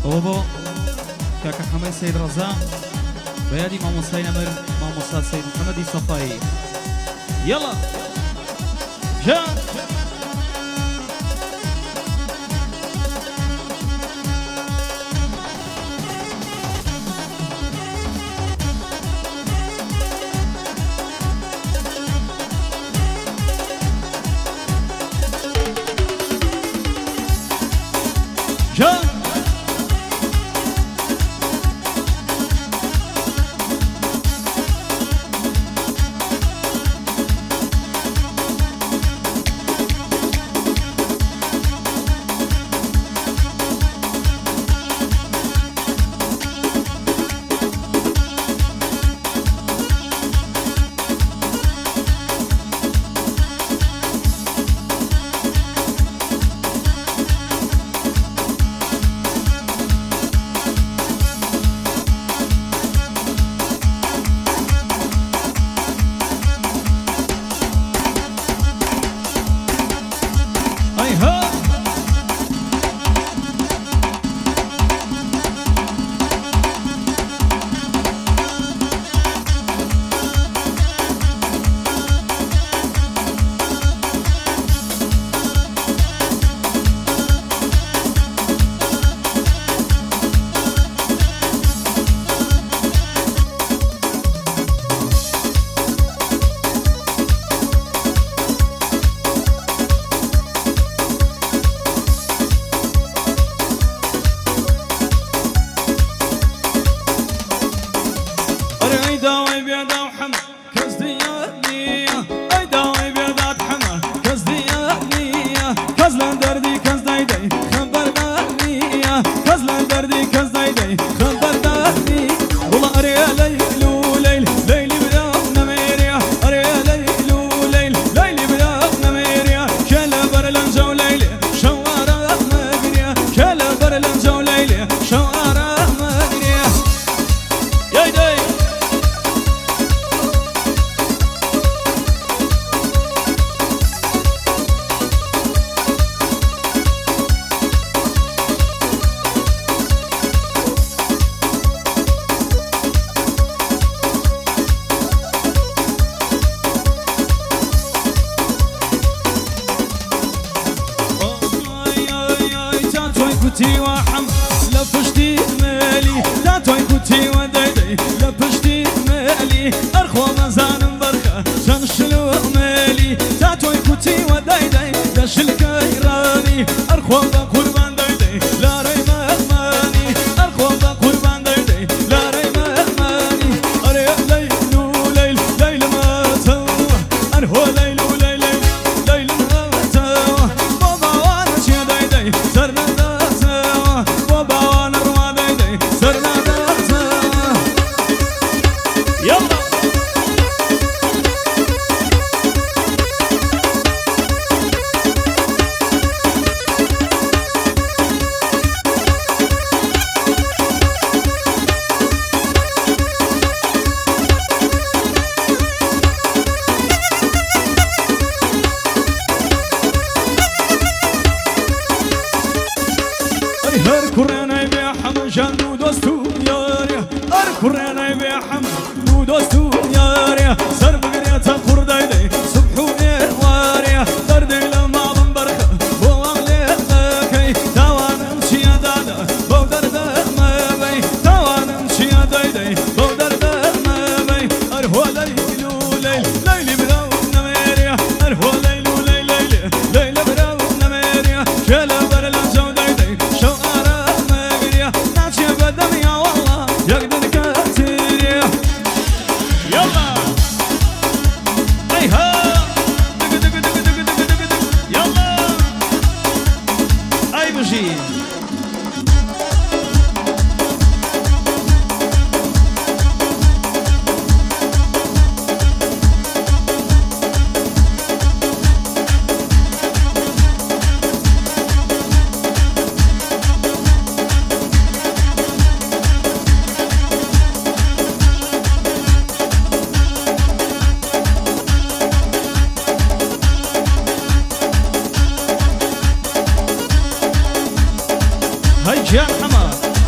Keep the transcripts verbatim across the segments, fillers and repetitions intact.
أوبو كاكا حماي سيد رزاق بيادي ماموستاي نمر ماموستا سيد محمد صفاي. يلا جان جان كوتي وحم لفشتي مالي تاتوي كوتي ودايدي لفشتي مالي أرخو مزان برخة شنشلو مالي تاتوي كوتي ودايدي دشل كيراني أرخو بقربان دايدي لا ري مهماني أرخو بقربان دايدي لا ري مهماني أري ليلو ليل ليل ما توا أرهو ليلو ليل ليل ما توا بابا وانا شي دايدي سرنا كرنا يبيع حمد جنو دوستو ياريا ار كرنا يبيع حمد دوستو ياريا سر بقرية تقر دايدي صبحو واريا دردي لما ضم بركة بو أغلي كي تاوان امشي يا دادا بو درده ما بي تاوان امشي يا دايدي بو درده ما بي ارهو ليلو ليل ليلي براو نميريا ارهو ليلو ليل ليلي ليلي براو نميريا شلا برلا جو دايدي شو جان حمار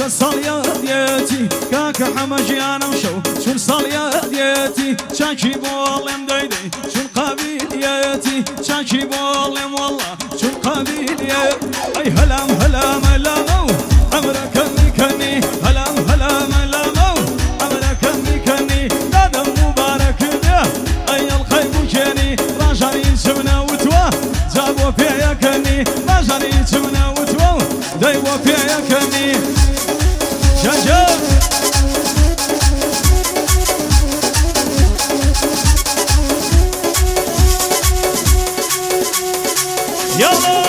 صاليا ديتي كاك حمجيانا وشو شون صاليا ديتي شاكي بولم ديدي شون قابليتي شاكي بولم والله شون قابليتي اي هلام هلام هلامو عمرك مكني هلام هلام هلامو عمرك مكني دادم مبارك ده اي الخيب وجاني راجعني سمنا وتوا جابوا فيا كني راجعني سمنا وتوا دايوا فيا كني شجع يلا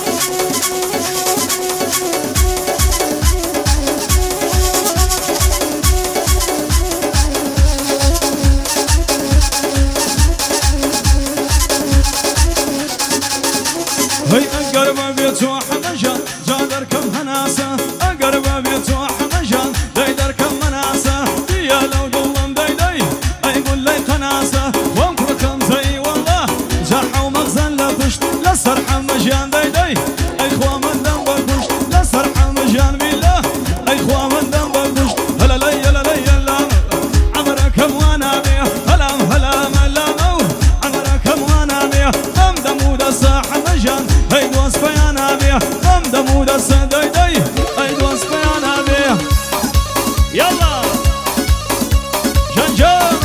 هي أقرب بيت وحمجان جادر كم هناسة أقرب بيت وحمجان دايدر كم مناسة يا لو ضلم دايداي أيقول لي قناسة وانكركم زي والله جرح ومغزن لفشت لسر حمجان دايداي أي خوا من دم بكشت لسر حمجان بالله أي خوا من دم بكشت هلا لي هلا لي هلا عمركم وانا بيه هلام هلام هلامو عمركم وانا بيه دم دمود الصاح حمجان هاي دوس بيانا بيه دم دمود الصداي داي هاي دوس بيانا بيه يلا جنجان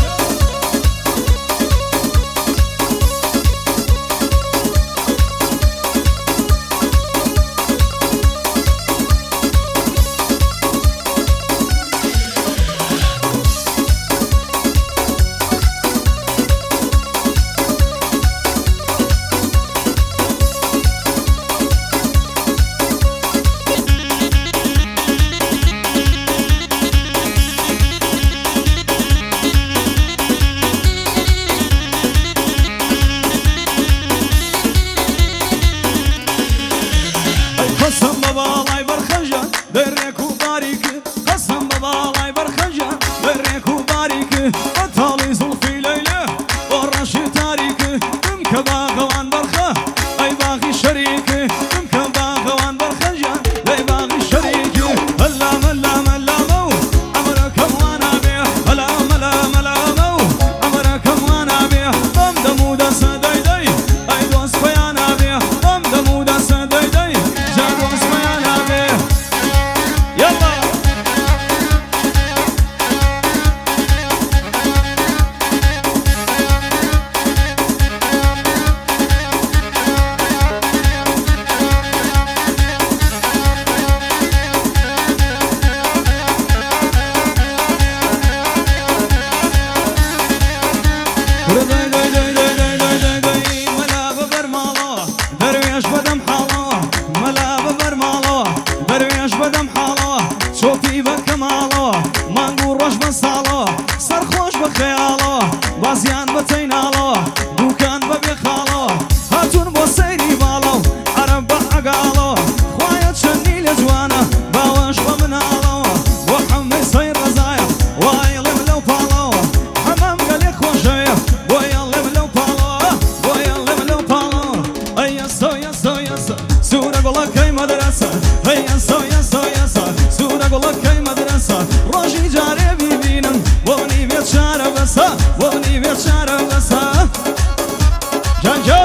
قسم بابالاي برخجان دريك وباريك قسم بابالاي برخجان دريك وباريك اطالي زلفي ليله والرشي تاريك دمك باغوان برخه اي باغي شريك دمك باغوان برخجان اي باغي شريك هلا ملا ملا مو عمرك وانا بيه هلا ملا ملا مو عمرك وانا بيه دم دمود سداي داي اي دوس بيانا بيه دم دمود سداي داي شوفي بكماله ما نقول رش بصاله سرخوش بخياله بازيان بتيناله دوكان ببيخاله هاتون بوسيري بالو عرب بعقاله خوايا تشني لجوانه باوش بمناله وحمي صير رزايا وايلم لو بالو حمام قال خوشيه ويلم لو بالو ويلم لو بالو اي يسو يسو يسو سورة قولك اي مدرسة اي يسو يسو يسو أقولك كي مدرسة روجي جاري بيبينم وغني بيت شارع بسا وغني بيت شارع بسا جان جان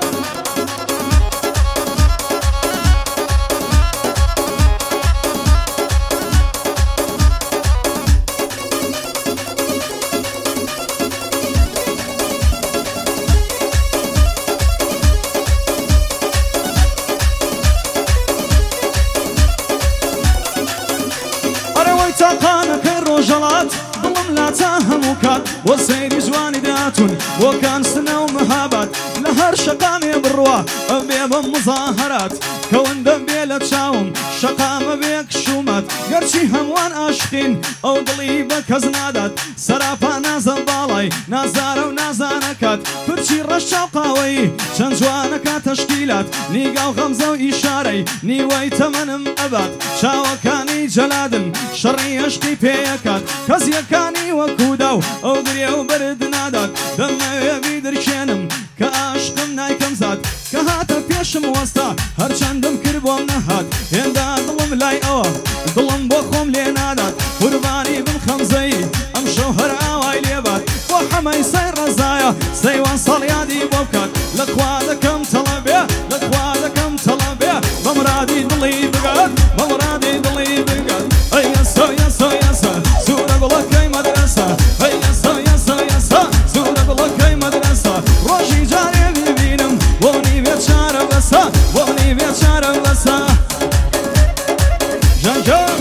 تاقانا كالرجلات ضلم لا تاهموكات والسير جواني داتون وكان سنة ومهابات لهر شقامي بالروا بيب مظاهرات كون دنبي لتشاوم شقام بيك شومات قرشي هموان عاشقين او ضليبك هزنادات سرافا نازل بالاي نازار ونازانكات فرشي رشا وقاوي شان جوانكا تشكيلات نيقا وغمزة وإشاري نيوي تمنم أباد شاوكاني جلادن شري عشقي بيكات كزيكاني وكوداو او دريو برد نادات دم يبي درشينم كعشقم نايكم زاد كهاتا بيشم وستا هرچندم كربوم نهات هندا ضلم لاي او ضلم بخو حمي سير رزايا سيوان صليادي بوكات لخوادكم طلبيا لخوادكم طلبيا بمرادي دلي بقات بمرادي دلي بقات اي يسا يسا يسا سورة بلوكي مدرسة اي يسا يسا يسا سورة بلوكي مدرسة روشي جاري ببينم ووني بيت شارب بسا ووني بيت شارب بسا جان جان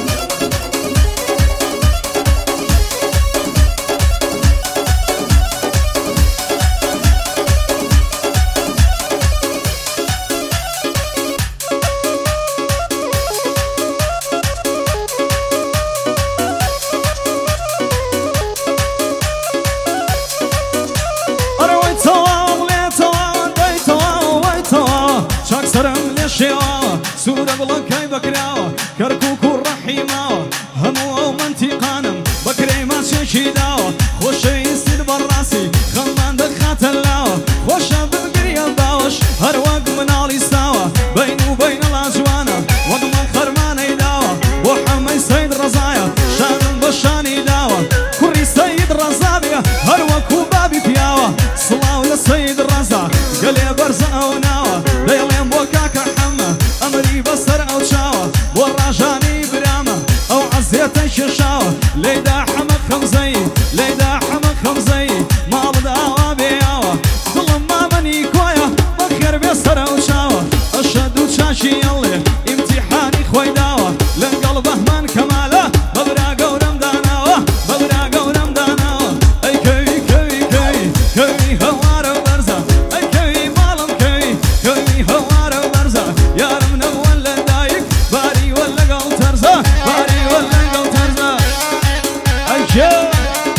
سورة بلوكي بكراوة كركوك الرحيمة همو منطقانم بكري ما شيشيداوة خوشي يسيد براسي خمان دخات اللاوة خوشا ببقري الباوش هرواق من علي ساوة بين وبين الأجوانة وضمن خرماني داوة وحمي سيد رزايا شان بشاني داوة كوري سيد رزابيا هرواق وبابي بياوة صلاو لسيد الرزا قلي برزا وناوة ليلين بوكاكا حمى أمري بصر أو شاوة والراجاني برامة أو عزيتي ششاوة ليدا حمق خمزي ليدا حمق خمزي ما بدأوا بياوة ظلم ما مني كويا بخير بيصر أو شاوة أشهد وشاشي يلي امتحاني خويداوة لنقلبه من كماله ببراقة ورمداناوة ببراقة ورمداناوة أي كوي كوي كوي كوي هوار وبرزة أي كوي مالم كوي كوي هوار وبرزة يا رمنا ولا دايك باري ولا قل ترزة باري ولا قل ترزة أي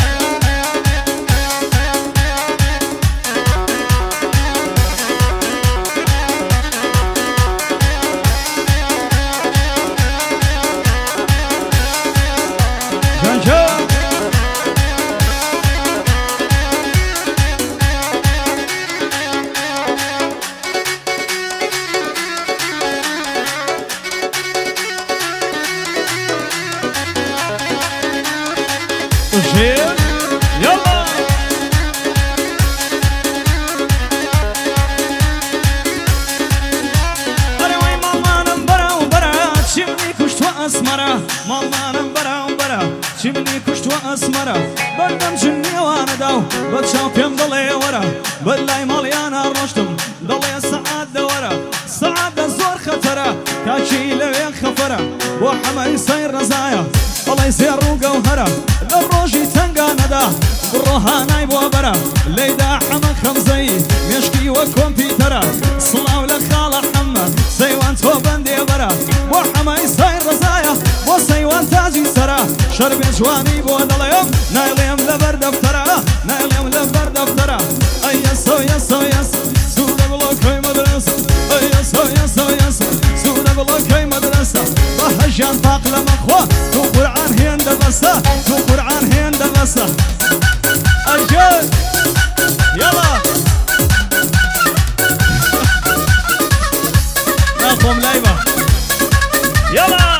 يلا أروي ماما نمبرا وبرا تشمني كشت وأسمرا ماما نمبرا وبرا تشمني كشت وأسمرا بردم جني وانا داو بتشاف يم ضلي ورا بالله مليانا رشتم ضلي السعادة ورا السعادة زور خطرة كاشي لوين خفرة وحما يصير رزايا الله يسير وقوهرة للروجي تنقى ندى بروها نايب وبرا ليدا حما خمزي مشكي وكمبيوترا صلاو لخالة حما سيوان توبندي برا وحما يصير رزايا وسيوان تاجي سرا شربي جواني بودليم نايليم لبر دفترا نايليم لبر دفترا اي يسو يسو يسو سورة بلوكي مدرسة اي يسو يسو يسو سورة بلوكي مدرسة بهجان طاق لمخوة تو قرآن هند بسا تو قرآن هند بسا أجل يلا نقوم لايبة يلا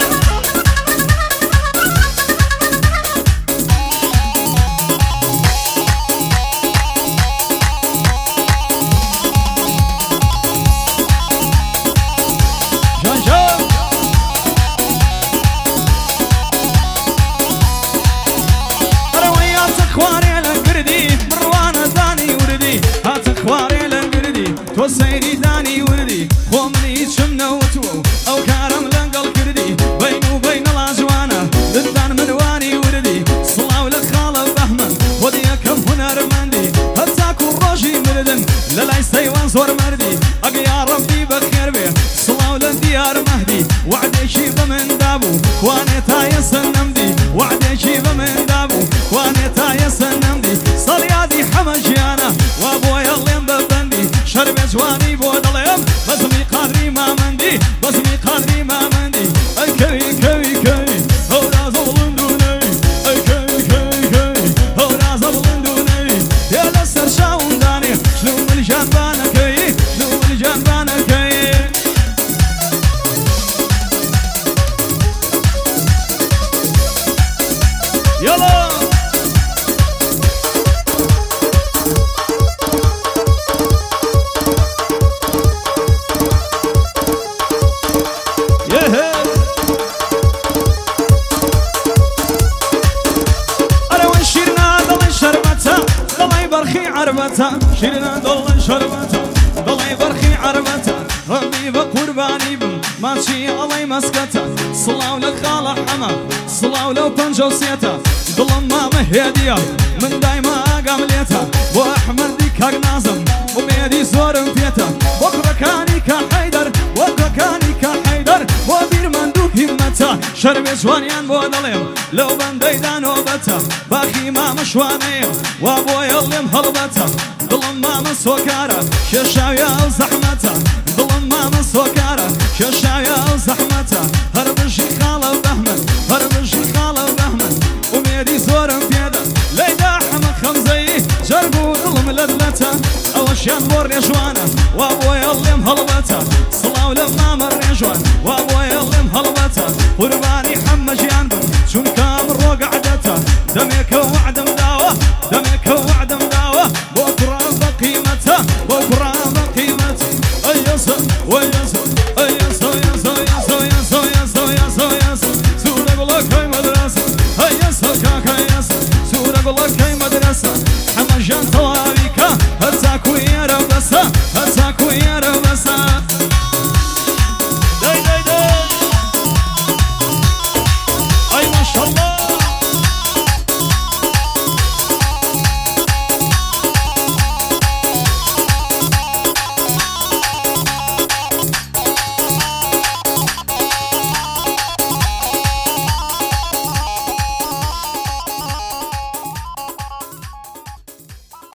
جان جان خواري لنقردي مروانة داني وردي هات خواري لنقردي توسيري داني وردي خومني شمنا وتو أو كارم لنقل كردي بين وبين الأجوانة للدان من واني وردي صلاو لخالة بهمن وديكم هنر مندي هتاكو روجي مردن للاي سيوان زور مردي أقيا ربي بخير بيه صلاو للديار مهدي وعدي شيب من دابو واني تايس النمدي وعدي شيب من دابو واني تايس النمدي صليادي حمجيانا وابويا اللين ببندي شرب جواني بودليم بزمي قادري ما مندي بزمي قادري ما مندي اي كوي كوي كوي هو راز بلندوني اي كوي كوي كوي هو راز بلندوني يا لسر شاون داني شنو من جنبانا كوي شنو من جنبانا كوي برخي عربته شيرنا دول شربته دلي برخي عربته ربي بقرباني بم ماشي الله مسكته صلاة لك خالق حما صلاة لو بنجو سيته دلم ما مهديه من دايما قامليته واحمد ديك نازم وميدي زورم فيته وكركاني كحيدر وكركاني كحيدر وبير مندوب همته شرب جوانيان بودلم لو بنديدان وبته باخي ما مشوانيه وابوي اللي مهلبته دلم ما مسوكاره ششاويا وزحمته دلم ما مسوكاره ششاويا وزحمته هربشي خاله بهمن هربشي خاله بهمن وميدي زورم فيده ليدا حمد خمزي جربو دلم لدلته اوشيان بور يجوانا وابوي اللي مهلبته صلاة لما مر يجوان وابوي اللي مهلبته قربان